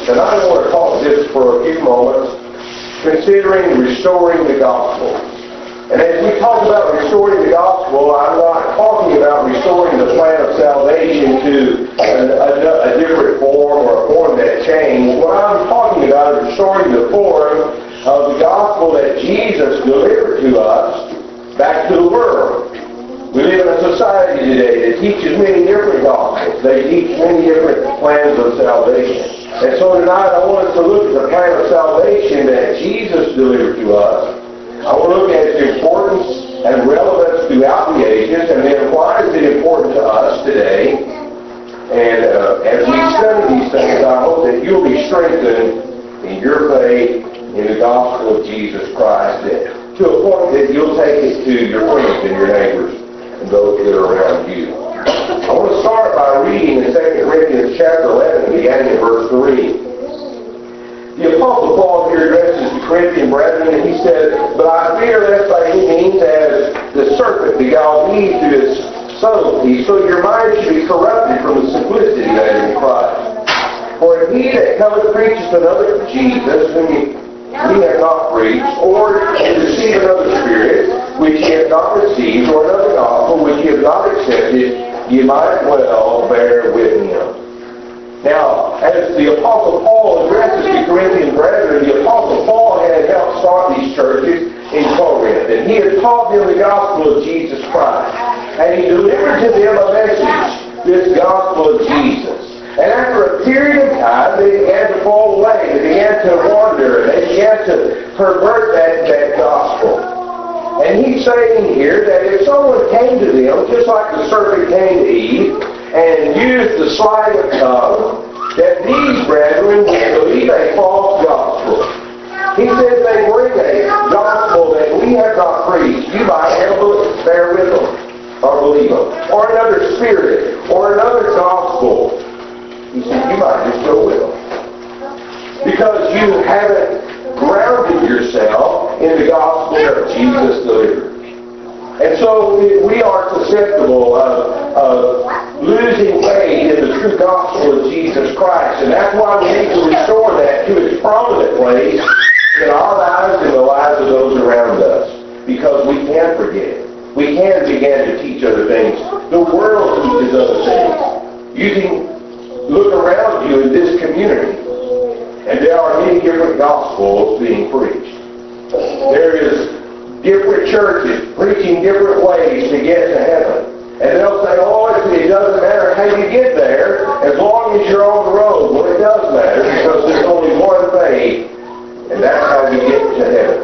And I want to talk just for a few moments, considering restoring the gospel. And as we talk about restoring the gospel, I'm not talking about restoring the plan of salvation to a different form or a form that changed. What I'm talking about is restoring the form of the gospel that Jesus delivered to us back to the world. We live in a society today that teaches many different gospels. They teach many different plans of salvation. And so tonight I want us to look at the plan of salvation that Jesus delivered to us. I want to look at its importance and relevance throughout the ages, and then why is it important to us today. And as we study these things, I hope that you'll be strengthened in your faith in the gospel of Jesus Christ, to a point that you'll take it to your friends and your neighbors and those that are around you. I want to start by reading in 2 Corinthians chapter 11, beginning in verse 3. The Apostle Paul here addresses the Corinthian brethren, and he says, "But I fear lest by any means as the serpent beguiled Eve through his subtlety, so your mind should be corrupted from the simplicity that is in Christ. For if he that cometh preaches another Jesus, whom he hath not preached, or receive another spirit, which ye have not received, or another gospel, which ye have not accepted, ye might well bear with him." Now, as the Apostle Paul addresses the Corinthian brethren, the Apostle Paul had helped start these churches in Corinth, and he had taught them the gospel of Jesus Christ. And he delivered to them a message, this gospel of Jesus. And after a period of time, they began to fall away, they began to wander, they began to pervert that gospel. And he's saying here that if someone came to them, just like the serpent came to Eve, and used the sleight of tongue, that these brethren would believe a false gospel. He says they bring a gospel that we have not preached. You might bear with them, or believe them. Or another spirit, or another gospel. He said you might just go with them. Because you haven't grounded yourself in the gospel that Jesus delivered. And so we are susceptible of losing faith in the true gospel of Jesus Christ. And that's why we need to restore that to its prominent place in our lives and the lives of those around us. Because we can forget it. We can begin to teach other things. The world teaches other things. Look around you in this community. And there are many different gospels being preached. There is different churches preaching different ways to get to heaven. And they'll say, oh, it doesn't matter how you get there as long as you're on the road. Well, it does matter because there's only one faith, and that's how we get to heaven.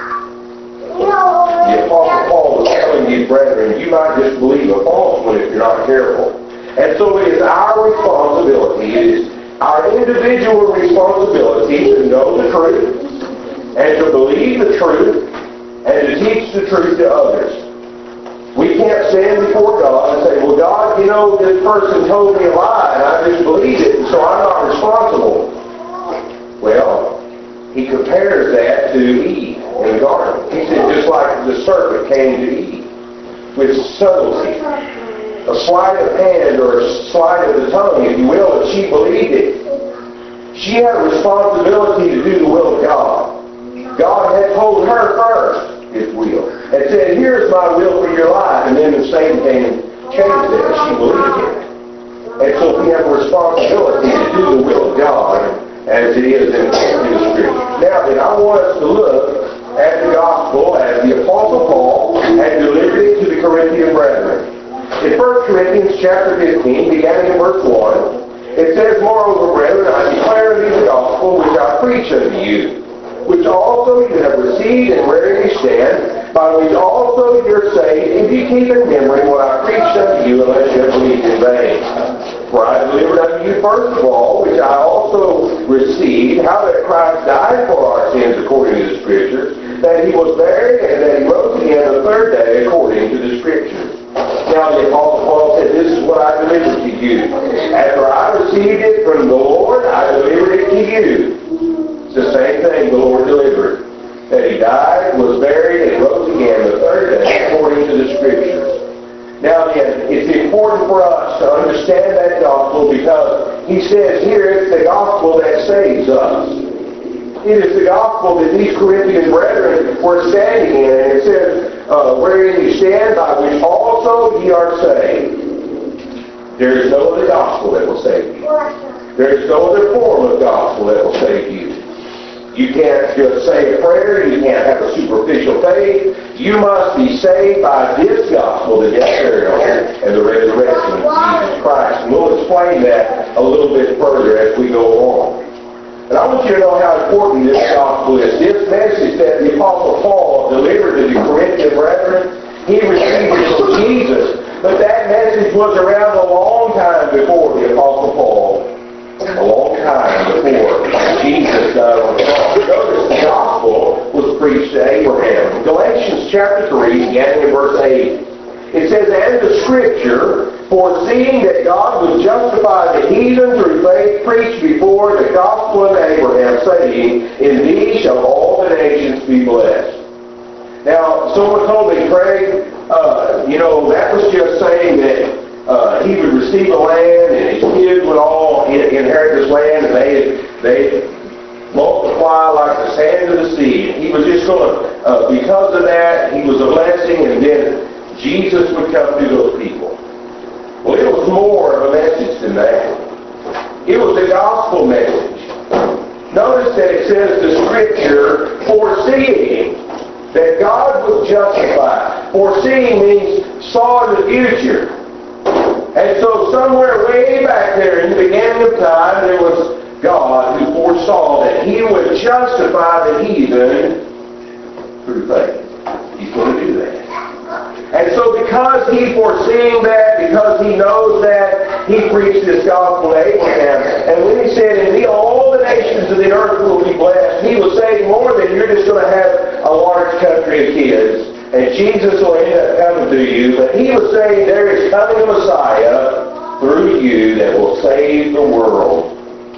The Apostle Paul was telling you, brethren, you might just believe a false one if you're not careful. And so it is our responsibility, it is our individual responsibility to know the truth and to believe the truth and to teach the truth to others. We can't stand before God and say, well, God, this person told me a lie and I just believed it, and so I'm not responsible. Well, he compares that to Eve in the garden. He said, just like the serpent came to Eve with subtlety, a sleight of hand or a sleight of the tongue, if you will, and she believed it. She had a responsibility to do the will of God. God had told her first His will and said, here's my will for your life. And then the Satan came and changed it, and she believed it. And so we have a responsibility to do the will of God as it is in the Scripture. Now then, I want us to look at the gospel as the Apostle Paul had delivered it to the Corinthian brethren. In 1 Corinthians chapter 15, beginning in verse 1, it says, moreover, brethren, I declare unto you the gospel which I preach unto you, which also you have received and wherein you stand, by which also you're saved, if you keep in memory what I preached unto you, unless you have believed in vain. For I delivered unto you first of all, which I also received, how that Christ died for our sins according to the Scriptures, that He was buried, and that He rose again the third day according to the Scriptures. Now the Apostle Paul said, this is what I delivered to you. After I received it from the Lord, I delivered it to you. It's the same thing the Lord delivered. That He died, was buried, and rose again the third day according to the Scriptures. Now again, it's important for us to understand that gospel because he says here it's the gospel that saves saves us. It is the gospel that these Corinthian brethren were standing in. And it says, wherein you stand, by which also ye are saved. There is no other gospel that will save you. There is no other form of gospel that will save you. You can't just say a prayer. You can't have a superficial faith. You must be saved by this gospel, the death, burial, and the resurrection of Jesus Christ. And we'll explain that a little bit further as we go along. And I want you to know how important this gospel is. This message that the Apostle Paul delivered to the Corinthian brethren, he received it from Jesus. But that message was around a long time before the Apostle Paul. A long time before Jesus died on the cross. Notice the gospel was preached to Abraham. In Galatians chapter 3, beginning in verse 8, it says, and the Scripture, foreseeing that God would justify the heathen through faith, preached before the gospel of Abraham, saying, in thee shall all the nations be blessed. Now, someone told me, Craig, that was just saying that he would receive the land and his kids would all inherit this land and they multiply like the sand of the sea. And he was just going to, because of that, he was a blessing, and then Jesus would come to those people. Well, it was more of a message than that. It was a gospel message. Notice that it says the Scripture, foreseeing that God would justify. Foreseeing means saw in the future. And so somewhere way back there in the beginning of time, there was God who foresaw that He would justify the heathen through faith. He's going to do that. And so because He foreseeing that, because He knows that, He preached this gospel to Abraham. And when He said, in thee all the nations of the earth will be blessed, He was saying more than you're just going to have a large country of kids. And Jesus will end up coming to you. But He was saying there is coming a Messiah through you that will save the world.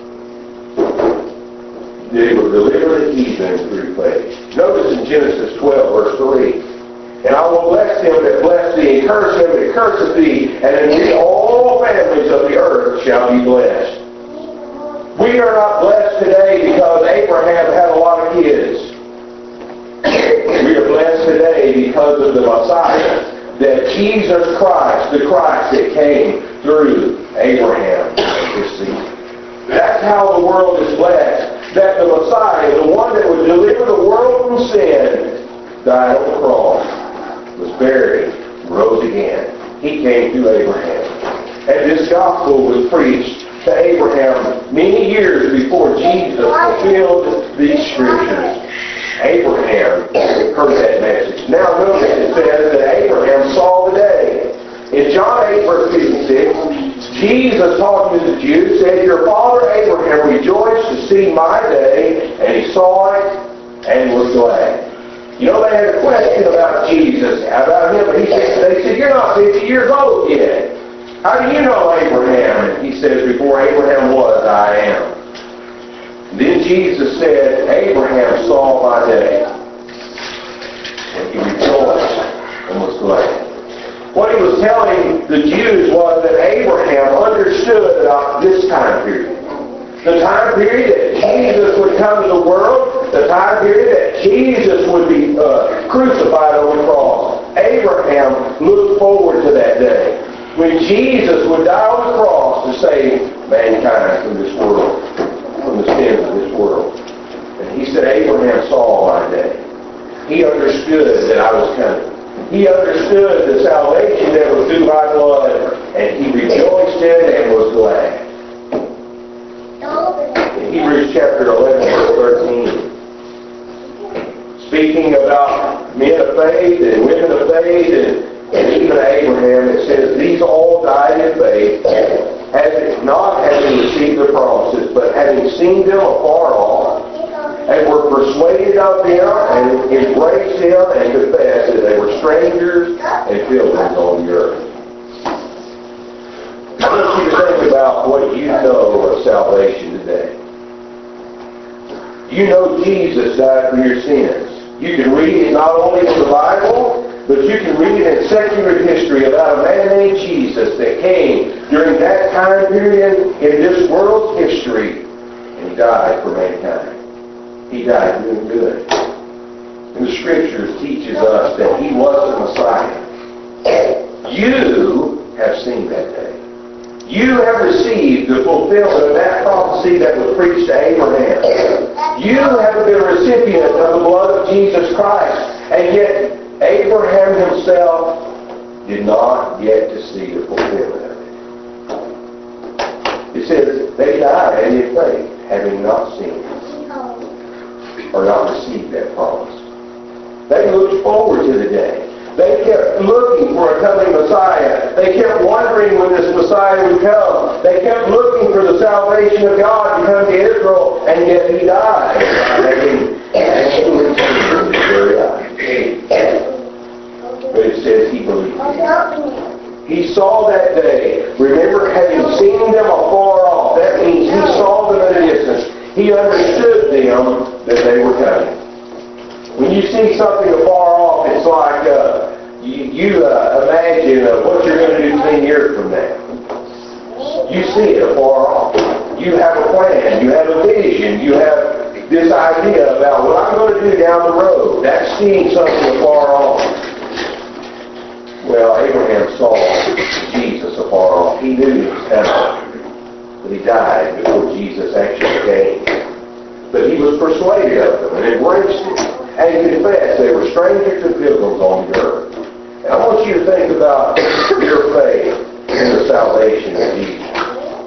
They will deliver the heathen through faith. Notice in Genesis 12, verse 3. And I will bless him that bless thee, and curse him that curseth thee, and in thee all families of the earth shall be blessed. We are not blessed today because Abraham had a lot of kids. We are blessed today because of the Messiah, that Jesus Christ, the Christ that came through Abraham and his seed. That's how the world is blessed. That the Messiah, the one that would deliver the world from sin, died on the cross, was buried, rose again. He came through Abraham. And this gospel was preached to Abraham many years before Jesus fulfilled these scriptures. Abraham heard that message. Now notice it says that Abraham saw the day. In John 8, verse 56, Jesus talking to the Jews said, your father Abraham rejoiced to see my day, and he saw it and was glad. You know, they had a question about Jesus, about him, and they said, you're not 50 years old yet. How do you know Abraham? And he says, before Abraham was, I am. And then Jesus said, Abraham saw my day, and he rejoiced and was glad. What he was telling the Jews was that Abraham understood about this time period. The time period that Jesus would come to the world, the time period that Jesus would be crucified on the cross. Abraham looked forward to that day when Jesus would die on the cross to save mankind from this world, from the sins of this world. And he said, Abraham saw my day. He understood that I was coming. He understood the salvation that was through my blood, and he rejoiced in it and was glad. In Hebrews chapter 11, verse 13, speaking about men of faith and women of faith and even Abraham, it says, these all died in faith, not having received the promises, but having seen them afar off, and were persuaded of them, and embraced them, and confessed that they were strangers and pilgrims on the earth. I want you to think about what you know of salvation today. You know Jesus died for your sins. You can read it not only in the Bible, but you can read it in secular history about a man named Jesus that came during that time period in this world's history. And and He died for mankind. He died doing good. And the Scriptures teaches us that He was the Messiah. You have seen that day. You have received the fulfillment of that prophecy that was preached to Abraham. You have been a recipient of the blood of Jesus Christ. And yet, Abraham himself did not get to see the fulfillment of it. It says, they died in faith, having not seen or not received that promise. They looked forward to the day. They kept looking for a coming Messiah. They kept wondering when this Messiah would come. They kept looking for the salvation of God to come to Israel, and yet He died. But it says He believed. He saw that day. Remember, having seen them afar off, that means He saw them at a distance. He understood them that they were coming. When you see something afar off, it's like you imagine what you're going to do 10 years from now. You see it afar off. You have a plan. You have a vision. You have this idea about what I'm going to do down the road. That's seeing something afar off. Well, Abraham saw Jesus afar off. He knew He was coming. But he died before Jesus actually came. But he was persuaded of them and embraced it. And confess they were strangers and pilgrims on the earth. And I want you to think about your faith in the salvation of Jesus.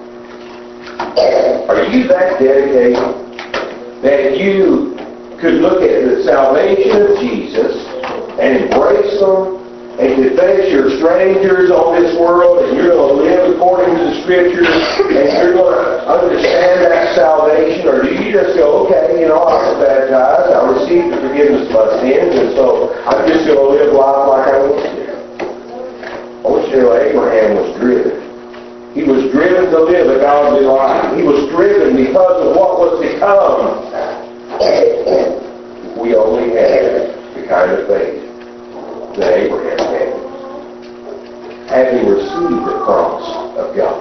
Are you that dedicated that you could look at the salvation of Jesus and embrace them and confess you're strangers on this world and you're going to live according to the Scriptures and you're going to understand that salvation? Or do you just go, okay, I was baptized, I received the forgiveness of my sins, and so I'm just going to live life like I want to? I want you to know Abraham was driven. He was driven to live a godly life. He was driven because of what was to come. If we only had the kind of faith that Abraham had, having received the promise of God.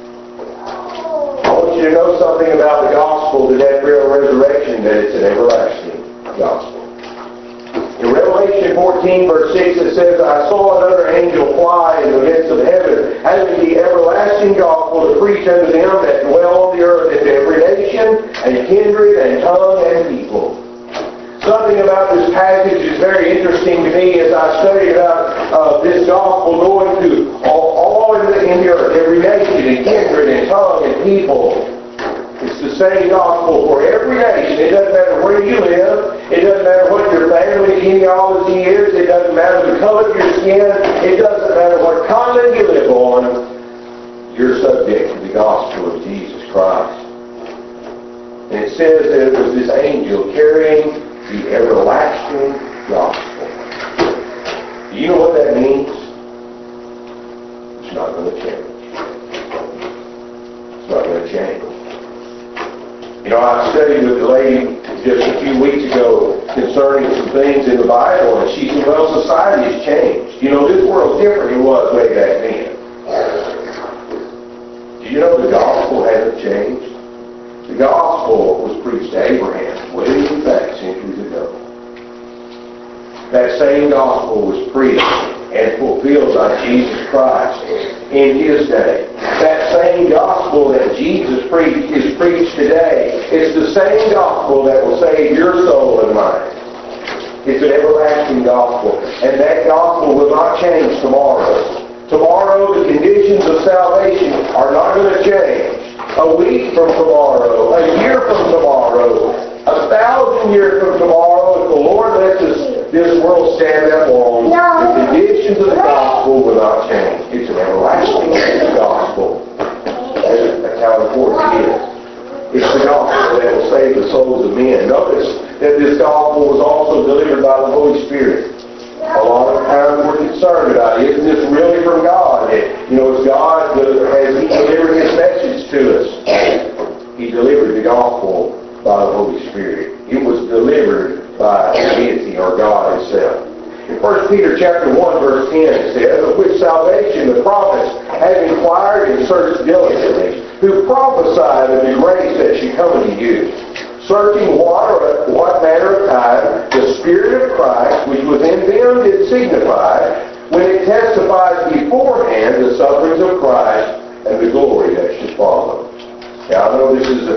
I want you to know something about the gospel, the death, burial, and resurrection, that it's an everlasting gospel. In Revelation 14, verse 6, it says, I saw another angel fly in the midst of heaven, having the everlasting gospel to preach unto them that dwell on the earth, into every nation, and kindred, and tongue, and people. Something about this passage is very interesting to me as I study about this gospel going to all in the earth, every nation and kindred and tongue and people. It's the same gospel for every nation. It doesn't matter where you live. It doesn't matter what your family genealogy is. It doesn't matter the color of your skin. It doesn't matter what continent you live on. You're subject to the gospel of Jesus Christ. And it says that it was this angel carrying the everlasting gospel. Do you know what that means? It's not going to change. It's not going to change. I studied with a lady just a few weeks ago concerning some things in the Bible, and she said, well, society has changed. This world's different than it was way back then. Do you know the gospel hasn't changed? The gospel was preached to Abraham way back centuries ago. That same gospel was preached and fulfilled by Jesus Christ in His day. That same gospel that Jesus preached is preached today. It's the same gospel that will save your soul and mine. It's an everlasting gospel. And that gospel will not change tomorrow. Tomorrow, the conditions of salvation are not going to change. A week from tomorrow, a year from tomorrow, 1,000 years from tomorrow, if the Lord lets this world stand that long, the conditions of the gospel will not change. It's an everlasting gospel. That's how important it is. It's the gospel that will save the souls of men. Notice that this gospel was also delivered by the Holy Spirit. A lot of times we're concerned about, isn't this really from God? Is God, has He delivered His message to us? He delivered the gospel by the Holy Spirit. It was delivered by deity or God Himself. In 1 Peter chapter 1, verse 10, it says, of which salvation the prophets have inquired and searched diligently, who prophesied of the grace that should come unto you, searching what manner of time the Spirit of Christ, which was in them, did signify, when it testifies beforehand the sufferings of Christ and the glory that should follow. Now I know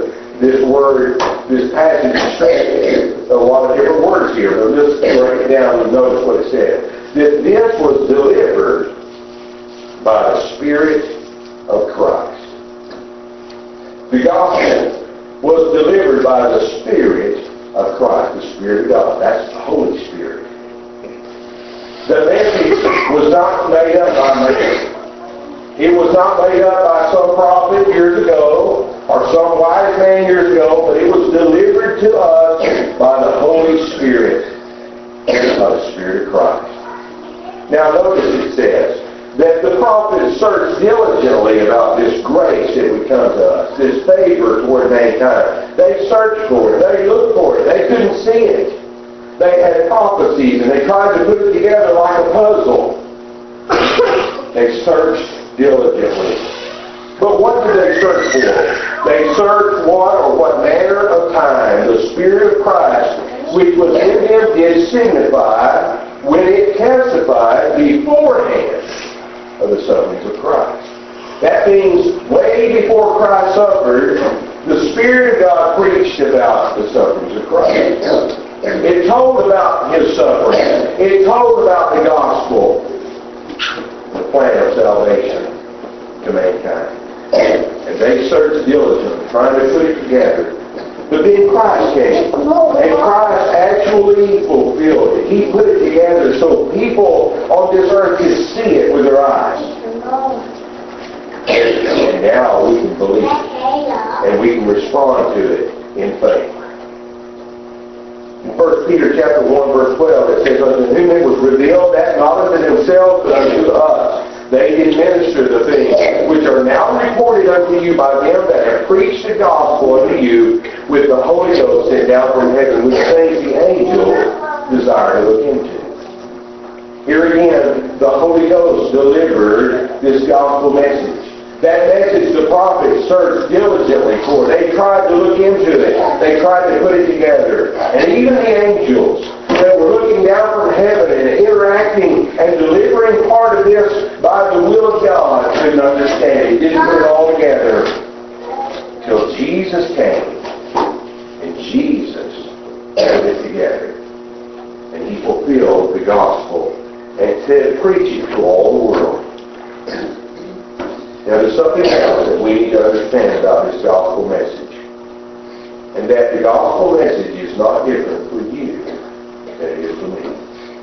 this passage is strange. A lot of different words here, but let's break it down and notice what it said. That this was delivered by the Spirit of Christ. The gospel was delivered by the Spirit of Christ, the Spirit of God. That's the Holy Spirit. The message was not made up by man. It was not made up by some prophet years ago or some wise man years ago, but it was delivered to us by the Holy Spirit, by the Spirit of Christ. Now notice it says that the prophets searched diligently about this grace that would come to us, this favor toward mankind. They searched for it. They looked for it. They couldn't see it. They had prophecies, and they tried to put it together like a puzzle. They searched diligently. But what did they search for? They searched what manner of time the Spirit of Christ, which was in them, did signify, when it testified beforehand of the sufferings of Christ. That means way before Christ suffered, the Spirit of God preached about the sufferings of Christ. It told about His suffering. It told about the gospel, the plan of salvation to mankind. And they searched diligently, trying to put it together. But then Christ came, and Christ actually fulfilled it. He put it together so people on this earth could see it with their eyes. And now we can believe it, and we can respond to it in faith. In 1 Peter chapter 1, verse 12, it says, unto whom it was revealed that not unto themselves, but unto us, they did minister the things which are now reported unto you by them that have preached the gospel unto you with the Holy Ghost sent down from heaven, which things the angels desire to look into. Here again, the Holy Ghost delivered this gospel message. That message the prophets searched diligently for. They tried to look into it. They tried to put it together. And even the angels that were looking down from heaven and interacting and delivering part of this by the will of God couldn't understand it. Didn't put it all together till Jesus came. And Jesus put it together. And He fulfilled the gospel and said, preach it to all the world. Now there's something else that we need to understand about this gospel message. And that the gospel message is not different for you than it is for me.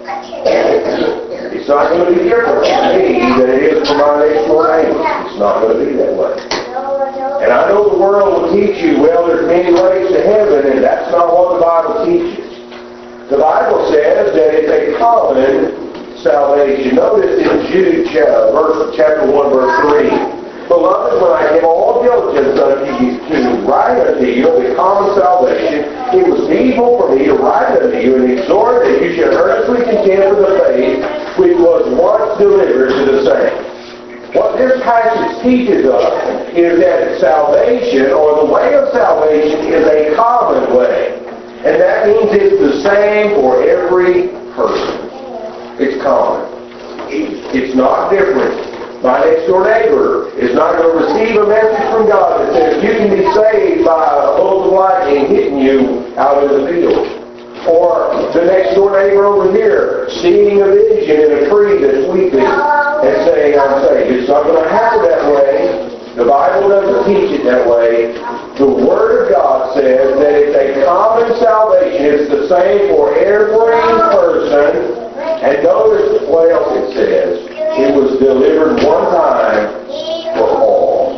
It's not going to be different for me than it is for my next door neighbor. It's not going to be that way. And I know the world will teach you, well, there's many ways to heaven, and that's not what the Bible teaches. The Bible says that it's a common salvation. Notice in Jude chapter 1, verse 3. Beloved, when I give all diligence unto you to write unto you of the common salvation, it was needful for me to write unto you and exhort that you should earnestly contend for the faith which was once delivered to the saints. What this passage teaches us is that salvation, or the way of salvation, is a common way. And that means it's the same for every person. It's common. It's not different. My next door neighbor is not going to receive a message from God that says you can be saved by a bolt of lightning hitting you out in the field. Or the next door neighbor over here seeing a vision in a tree that's weeping and saying, I'm saved. It's not going to happen that way. The Bible doesn't teach it that way. The Word of God says that it's a common salvation. It's the same for every person. And notice what else it says. It was delivered one time for all.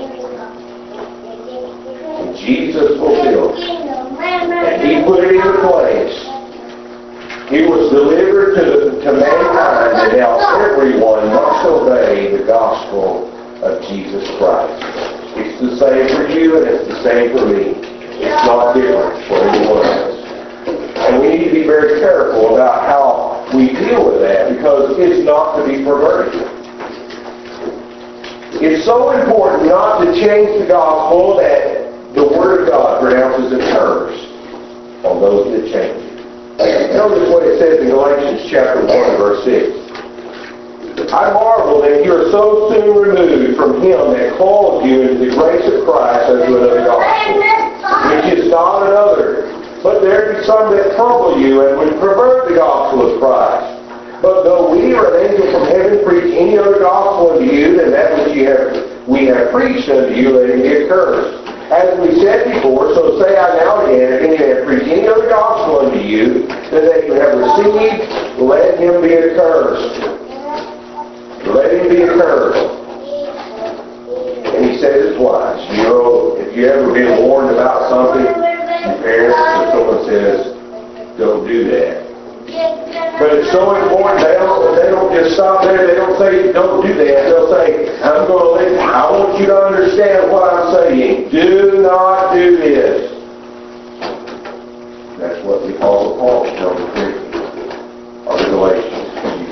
And Jesus fulfilled it. And He put it into place. It was delivered to mankind, and now everyone must obey the gospel of Jesus Christ. It's the same for you, and it's the same for me. It's not different for anyone else. And we need to be very careful about how we deal with that, because it's not to be perverted. It's so important not to change the gospel that the Word of God pronounces it curse on those that change it. Notice what it says in Galatians chapter 1, verse 6. I marvel that you are so soon removed from Him that called you into the grace of Christ unto another gospel, which is not another. But there be some that trouble you and would pervert the gospel of Christ. But though we or an angel from heaven preach any other gospel unto you than that which we have preached unto you, let him be accursed. As we said before, so say I now again, if any man preach any other gospel unto you than that you have received, let him be accursed. Let him be accursed. And he says it twice. You know, if you ever been warned about something, your parents or someone says, don't do that. But it's so important, they don't just stop there, they don't say, don't do that. They'll say, I'm going to let you, I want you to understand what I'm saying. Do not do this. That's what the Apostle Paul tells the Corinthians, or the Galatians.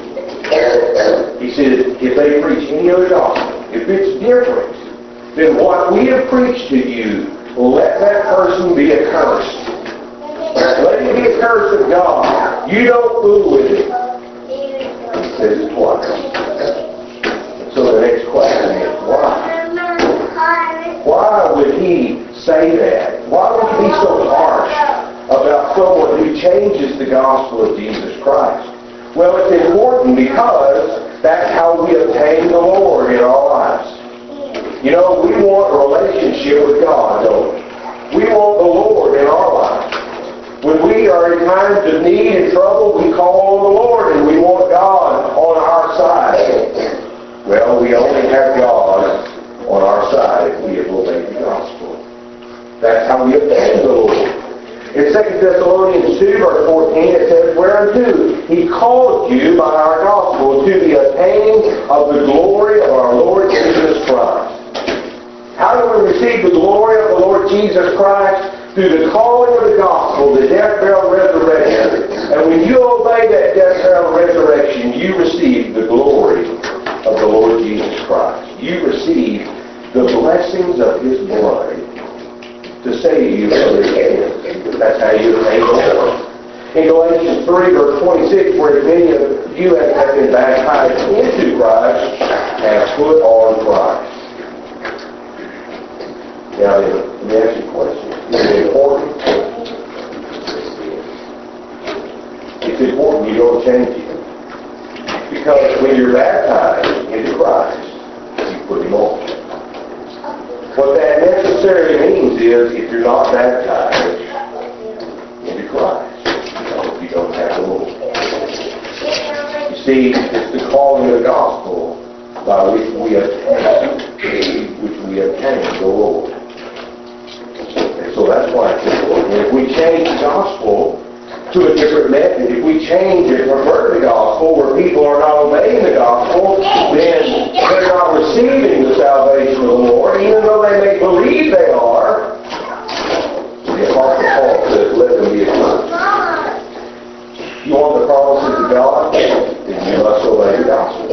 He said, if they preach any other gospel, if it's different than what we have preached to you, let that person be accursed. Let him be accursed of God. You don't fool with him. He says it twice. So the next question is, why? Why would he say that? Why would he be so harsh about someone who changes the gospel of Jesus Christ? Well, it's important because that's how we obtain the Lord in our lives. You know, we want a relationship with God, don't we? We want the Lord in our lives. When we are in times of need and trouble, we call on the Lord and we want God on our side. Well, we only have God on our side if we have obeyed the gospel. That's how we obtain the Lord. In 2 Thessalonians 2, verse 14, it says, whereunto he called you by our gospel to the attaining of the glory of our Lord Jesus Christ. How do we receive the glory of the Lord Jesus Christ? Through the calling of the gospel, the death, burial, resurrection. And when you obey that death, burial, resurrection, you receive the glory of the Lord Jesus Christ. You receive the blessings of His blood to save you from your sins. That's how you obtain the Lord. In Galatians 3, verse 26, where many of you have been baptized into Christ, have put on Christ. Now, let me ask you a question. Is it important? It's important you don't change it. Because when you're baptized into Christ, you put Him on. What that necessarily means is if you're not baptized into Christ, you don't have the Lord. You see, it's the calling of the gospel by which we obtain the Lord. And so that's why it's important. If we change the gospel to a different method, if we change and pervert the gospel where people are not obeying the gospel, then they're not receiving the salvation of the Lord, even though they may believe they are. The Apostle Paul says, let them be accursed. You want the promises of God? Then you must obey the gospel.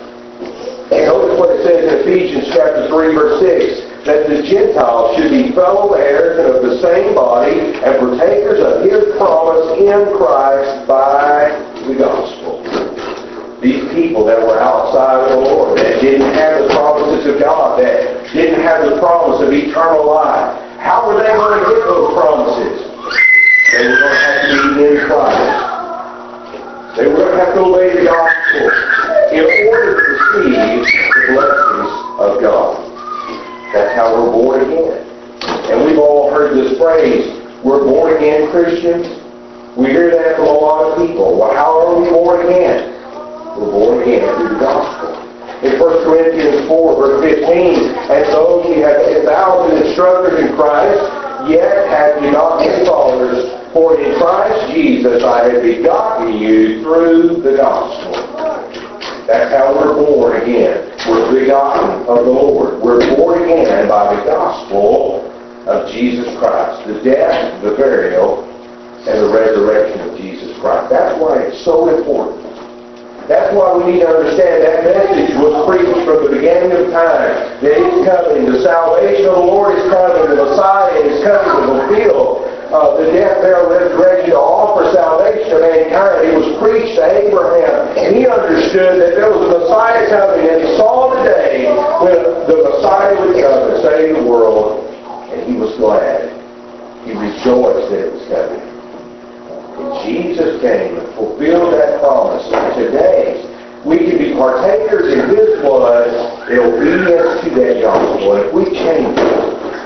Notice what it says in Ephesians chapter 3, verse 6, that the Gentiles should be fellow heirs and of the same body and partakers of His promise in Christ by the gospel. These people that were outside of the Lord, that didn't have the promises of God, that didn't have the promise of eternal life, how were they going to get those promises? They were going to have to be in Christ. They were going to have to obey the gospel in order to receive the blessings of God. That's how we're born again. And we've all heard this phrase, we're born again Christians. We hear that from a lot of people. Well, how are we born again? We're born again through the gospel. In 1 Corinthians 4, verse 15, and though ye have 1,000 instructors in Christ, yet have ye not many fathers, for in Christ Jesus I have begotten you through the gospel. That's how we're born again. We're begotten of the Lord. We're born again by the gospel of Jesus Christ. The death, the burial, and the resurrection of Jesus Christ. That's why it's so important That's why we need to understand that message was preached from the beginning of time. That He's coming. The salvation of the Lord is coming. The Messiah is coming to fulfill the death, burial, resurrection, to offer salvation to mankind. It was preached to Abraham. And he understood that there was a Messiah coming. And he saw the day when the Messiah would come and save the world. And he was glad. He rejoiced that it was coming. And Jesus came and fulfilled that promise. And today, we can be partakers in His blood in obedience to that gospel. And if we change it,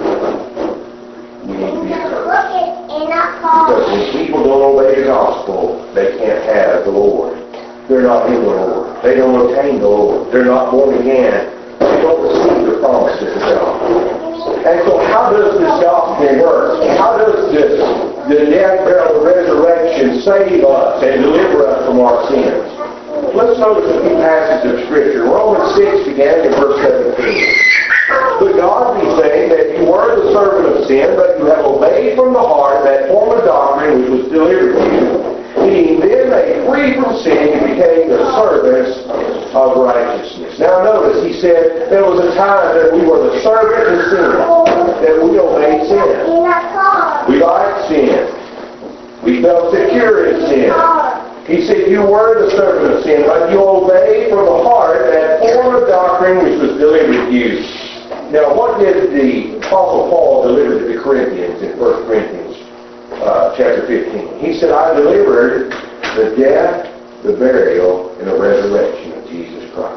we need to be encouraged. Because when people don't obey the gospel, they can't have the Lord. They're not in the Lord. They don't obtain the Lord. They're not born again. They don't receive the promises of God. And so how does this gospel work? How does the death, burial, and resurrection save us and deliver us from our sins? Let's notice a few passages of Scripture. Romans 6 began in verse 17. But God be saying that you were the servant of sin, but you have obeyed from the heart that form of doctrine which was delivered to you. Being then made free from sin, you became the servants of righteousness. Now notice, he said there was a time that we were the servant of sin, that we obeyed sin. We liked sin. We felt secure in sin. He said you were the servant of sin, but you obeyed from the heart that form of doctrine which was delivered to you. Now, what did the Apostle Paul deliver to the Corinthians in 1 Corinthians chapter 15? He said, I delivered the death, the burial, and the resurrection of Jesus Christ.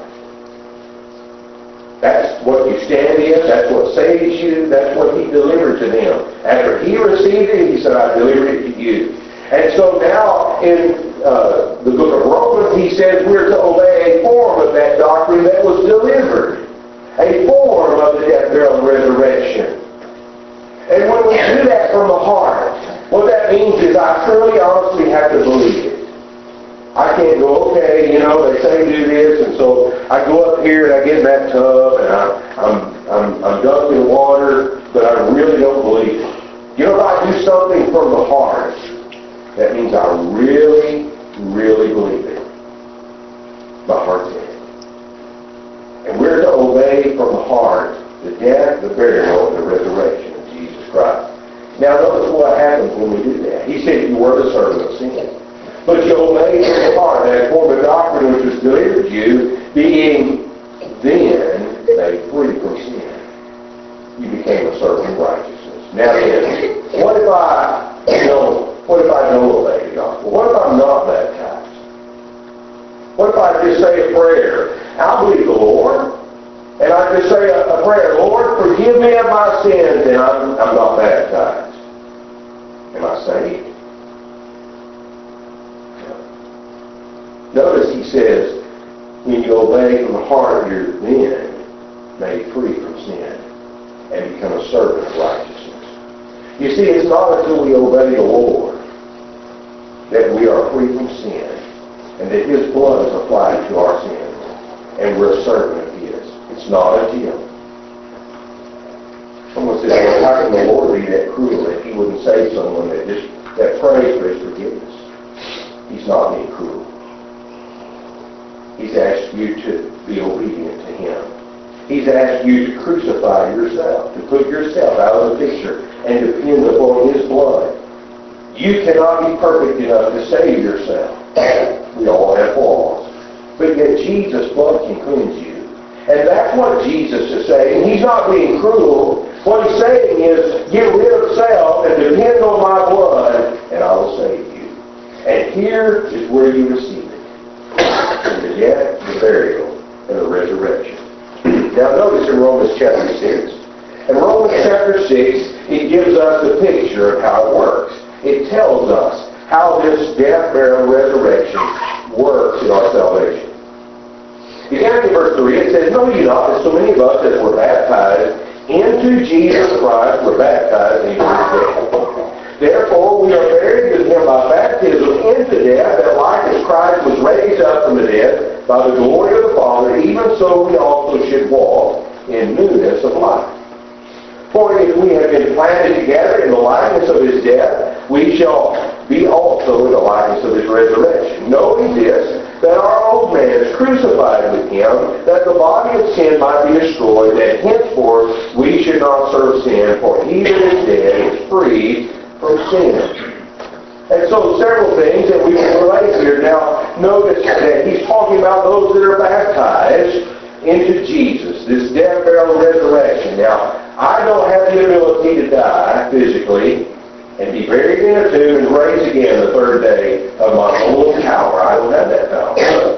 That's what you stand in. That's what saves you. That's what He delivered to them. After He received it, He said, I delivered it to you. And so now in the book of Romans, he says we're to obey a form of that doctrine that was delivered. A form of the death, burial, and resurrection. And when we do that from the heart, what that means is I truly, honestly have to believe it. I can't go, okay, they say do this, and so I go up here and I get in that tub and I'm dunked in water, but I really don't believe it. If I do something from the heart, that means I really, really believe it. My heart's in it. And we're to obey from the heart the death, the burial, and the resurrection of Jesus Christ. Now notice what happens when we do that. He said you were the servant of sin. But you obeyed from the heart that form of doctrine which was delivered to you, being then made free from sin. You became a servant of righteousness. Now then, what if I don't obey the gospel? What if I'm not baptized? What if I just say a prayer? I believe the Lord, and I just say a prayer, Lord, forgive me of my sins, and I'm not baptized. Am I saved? Notice he says, when you obey from the heart, you're then made free from sin and become a servant of righteousness. You see, it's not until we obey the Lord that we are free from sin and that His blood is applied to our sins and we're a servant of His. It's not until. Someone says, well, how can the Lord be that cruel that He wouldn't save someone that prays for His forgiveness? He's not being cruel. He's asked you to be obedient to Him. He's asked you to crucify yourself, to put yourself out of the picture and depend upon His blood. You cannot be perfect enough to save yourself. We all have flaws. But yet Jesus' blood can cleanse you. And that's what Jesus is saying. He's not being cruel. What He's saying is, get rid of self and depend on my blood, and I will save you. And here is where you receive it. In the death, the burial, and the resurrection. Now notice in Romans chapter 6. In Romans chapter 6, it gives us a picture of how it works. It tells us how this death, burial, and resurrection works in our salvation. Beginning in verse 3, it says, know ye not that so many of us as were baptized into Jesus Christ were baptized into His death. Therefore, we are buried with Him by baptism into death, that like as Christ was raised up from the dead by the glory of the Father, even so we also should walk in newness of life. For if we have been planted together in the likeness of His death, we shall be also in the likeness of His resurrection. Knowing this, that our old man is crucified with him, that the body of sin might be destroyed, that henceforth we should not serve sin, for he that is dead is free from sin. And so several things that we can relate here. Now, notice that he's talking about those that are baptized into Jesus, this death, burial, and resurrection. Now, I don't have the ability to die physically and be buried in a tomb and raised again the third day of my own power. I don't have that power.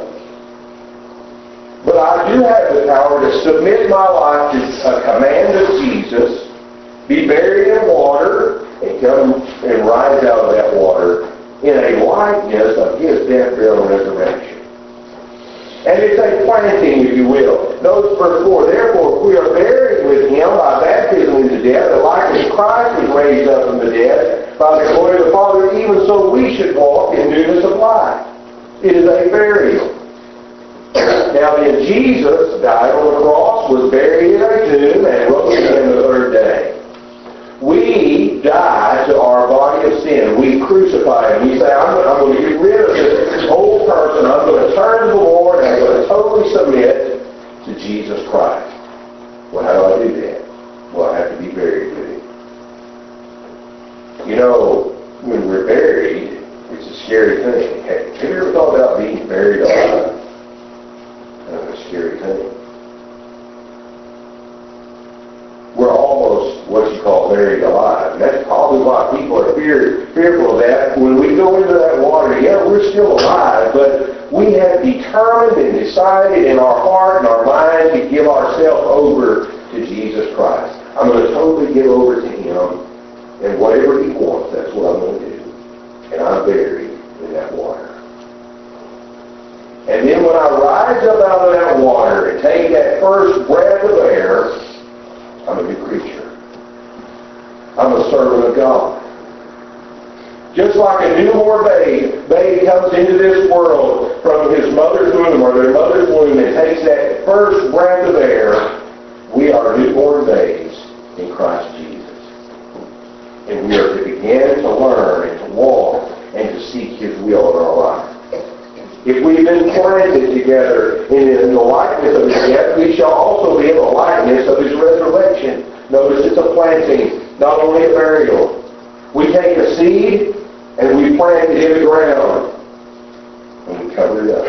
But I do have the power to submit my life to a command of Jesus, be buried in water, and come and rise out of that water in a likeness of his death, burial, and resurrection. And it's a planting, if you will. Notice verse 4, therefore, if we are buried with him by baptism into death, and like as Christ was raised up from the dead by the glory of the Father, even so we should walk in newness of life. It is a burial. Now then, Jesus died on the cross, was buried in a tomb, and rose again the third day. We die to our body of sin. We crucify him. We say, I'm going to get rid of this old person. I'm going to turn to the Lord, and I'm going to totally submit to Jesus Christ. Well, how do I do that? Well, I have to be buried with him. You know, when we're buried, it's a scary thing. Have you ever thought about being buried alive? That's a scary thing. We're almost what you call buried alive. And that's probably why people are fearful of that. When we go into that water, yeah, we're still alive, but we have determined and decided in our heart and our mind to give ourselves over to Jesus Christ. I'm going to totally give over to him, and whatever he wants, that's what I'm going to do. And I'm buried in that water. And then when I rise up out of that water and take that first breath of air, I'm a new creature. I'm a servant of God. Just like a newborn baby comes into this world from his mother's womb or their mother's womb and takes that first breath of air, we are newborn babes in Christ Jesus. And we are to begin to learn and to walk and to seek his will in our life. If we've been planted together in the likeness of his death, we shall also be in the likeness of his resurrection. Notice it's a planting, not only a burial. We take a seed and we plant it in the ground and we cover it up.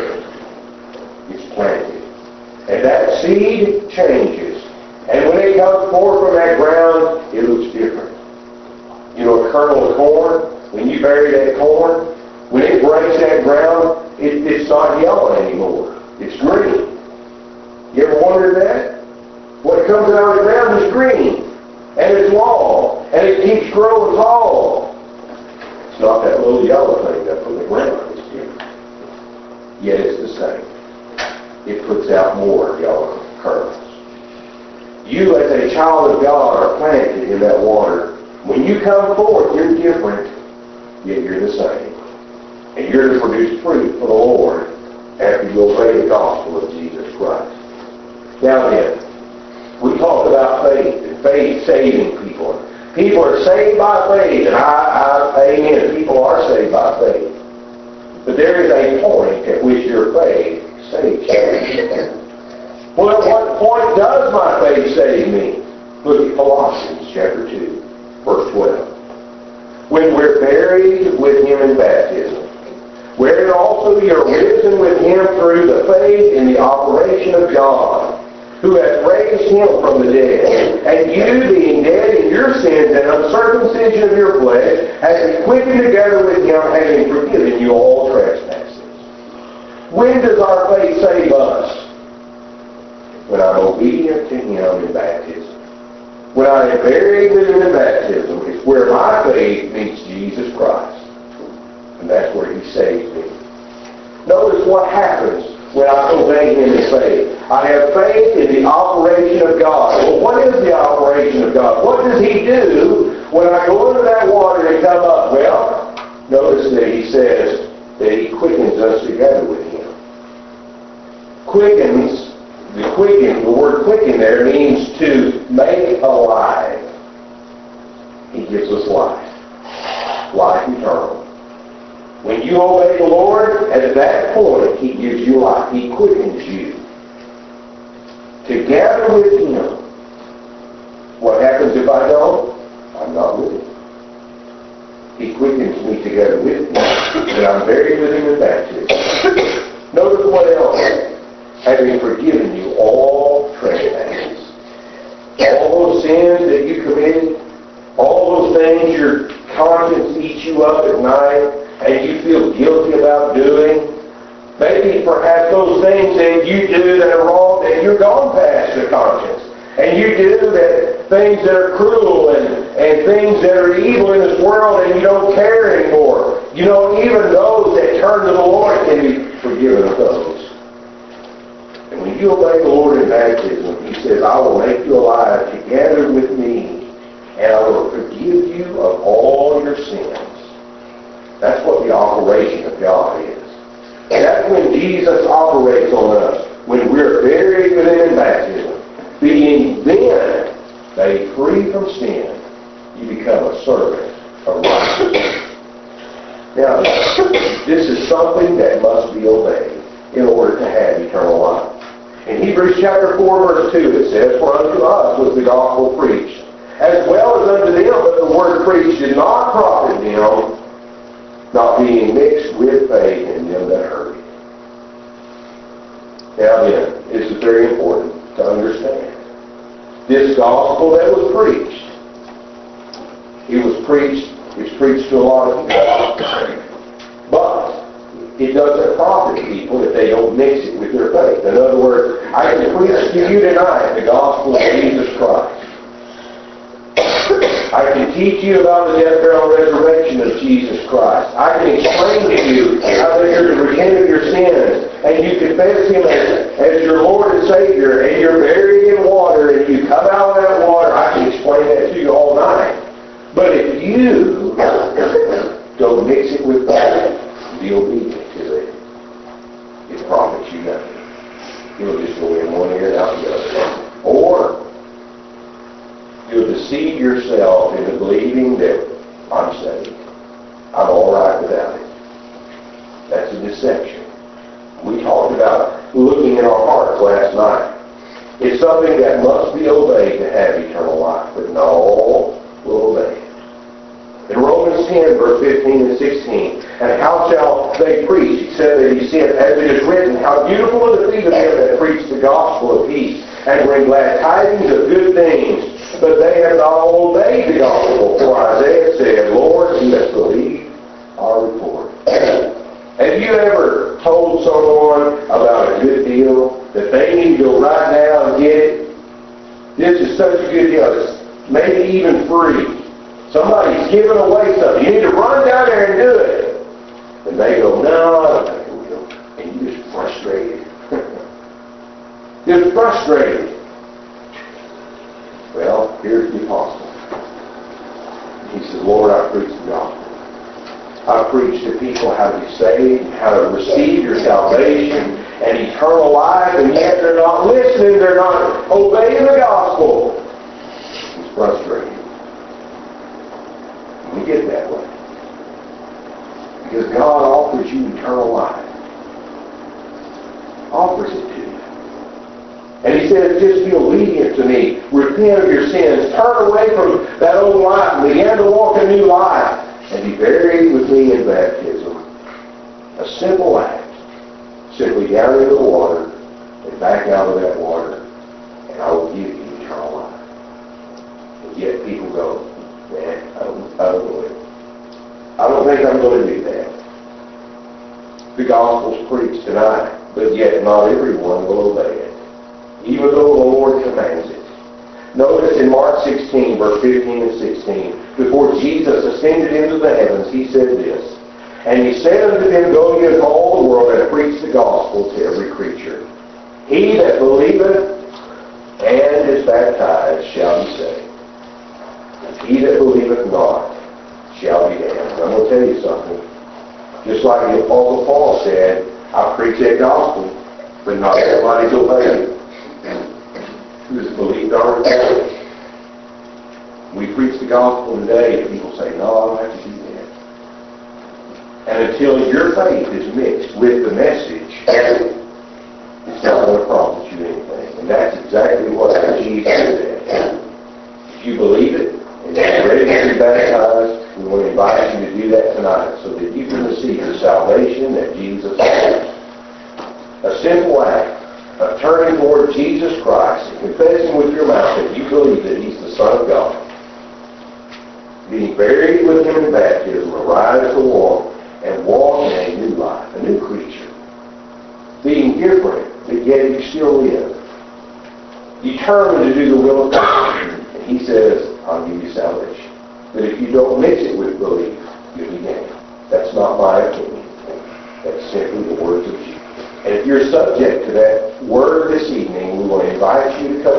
It's planted. And that seed changes. And when it comes forth from that ground, it looks different. You know, a kernel of corn, when you bury that corn, when it breaks that ground, it's not yellow anymore. It's green. You ever wondered that? What comes out of the ground is green. And it's long. And it keeps growing tall. It's not that little yellow thing up from the ground. It's different. Yet it's the same. It puts out more yellow kernels. You, as a child of God, are planted in that water. When you come forth, you're different, yet you're the same. And you're to produce fruit for the Lord after you obey the gospel of Jesus Christ. Now then, we talked about faith and faith saving people. People are saved by faith, and amen, people are saved by faith. But there is a point at which your faith saves you. Well, at what point does my faith save me? Look at Colossians chapter 2, verse 12. When we're buried with him in baptism, wherein also you are risen with him through the faith in the operation of God, who has raised him from the dead, and you, being dead in your sins and uncircumcision of your flesh, has been quickened together with him, having forgiven you all trespasses. When does our faith save us? When I'm obedient to him in baptism. When I am buried with him in baptism, it's where my faith meets Jesus Christ. And that's where he saves me. Notice what happens when I obey him in faith. I have faith in the operation of God. Well, what is the operation of God? What does he do when I go into that water and come up? Well, notice that he says that he quickens us together with him. Quickens, the word quicken there means to make alive. He gives us life. Life eternal. When you obey the Lord, at that point, He gives you life. He quickens you to gather with Him. What happens if I don't? I'm not with Him. He quickens me together with Him, and I'm buried with Him in baptism. Notice what else? Having forgiven you all trespasses. All those sins that you committed, all those things your conscience eats you up at night, and you feel guilty about doing. Maybe perhaps those things that you do that are wrong, that you're gone past the conscience. And you do that things that are cruel and things that are evil in this world, and you don't care anymore. You know, even those that turn to the Lord can be forgiven of those. And when you obey the Lord in baptism, He says, I will make you alive together with me, and I will forgive you of all your sins. That's what the operation of God is. And that's when Jesus operates on us, when we're buried with Him in baptism. Being then made free from sin, you become a servant of righteousness. Now, this is something that must be obeyed in order to have eternal life. In Hebrews chapter 4, verse 2, it says, For unto us was the gospel preached, as well as unto them, but the word preached did not profit them, not being mixed with faith in them that heard it. Now then, this is very important to understand. This gospel that was preached, it's preached to a lot of people. But it doesn't profit people if they don't mix it with their faith. In other words, I can preach to you tonight the gospel of Jesus Christ. I can teach you about the death, burial, and resurrection of Jesus Christ. I can explain to you how that you're to repent of your sins, and you confess Him as your Lord and Savior, and you're buried in water, and you come out of that water. I can explain that to you all night. But if you don't mix it with that, be obedient to it, it profits you nothing. You'll just go in one ear and out the other. Or you'll deceive yourself into believing that I'm saved. I'm all right without it. That's a deception. We talked about looking in our hearts last night. It's something that must be obeyed to have eternal life, but not all will obey it. In Romans 10, verse 15 and 16, and how shall they preach except they be sent? As it is written, how beautiful are the feet of them that preach the gospel of peace and bring glad tidings of good things. But they have not all obeyed the gospel. For Isaiah said, Lord, who has believed our report. Have you ever told someone about a good deal that they need to go right now and get it? This is such a good deal. It's maybe even free. Somebody's giving away something. You need to run down there and do it. And they go, no, I don't think I will. And you're just frustrated. You're frustrated. Well, here's the apostle. He says, Lord, I preach the gospel. I preach to people how to be saved, how to receive your salvation and eternal life, and yet they're not listening, they're not obeying the gospel. It's frustrating. We get that way. Because God offers you eternal life. Offers it to you. And He says, just be obedient to me. Repent of your sins. Turn away from that old life and begin to walk a new life. And be buried with me in baptism. A simple act. Simply down into the water and back out of that water. And I will give you eternal life. And yet people go, man, I don't know it. I don't think I'm going to do that. The gospel's preached tonight, but yet not everyone will obey it, even though the Lord commands it. Notice in Mark 16, verse 15 and 16, before Jesus ascended into the heavens, He said this, and He said unto them, Go ye into all the world and preach the gospel to every creature. He that believeth and is baptized shall be saved. He that believeth not shall be damned. I'm going to tell you something. Just like the Apostle Paul said, I preach that gospel, but not everybody's obeying it. Who's believed our report. We preach the gospel today, and people say, no, I don't have to do that. And until your faith is mixed with the message, it's not going to profit you anything. And that's exactly what Jesus said. If you believe it and you're ready to be baptized, we want to invite you to do that tonight so that you can receive the salvation that Jesus offers. A simple act of turning toward Jesus Christ and confessing with your mouth that you believe that He's the Son of God, being buried with Him in baptism, arise to walk, and walk in a new life, a new creature. Being different, but yet you still live. Determined to do the will of God. And He says, I'll give you salvation. But if you don't mix it with belief, you'll be damned. That's not my opinion. That's simply the words of Jesus. And if you're subject to that word this evening, we will invite you to come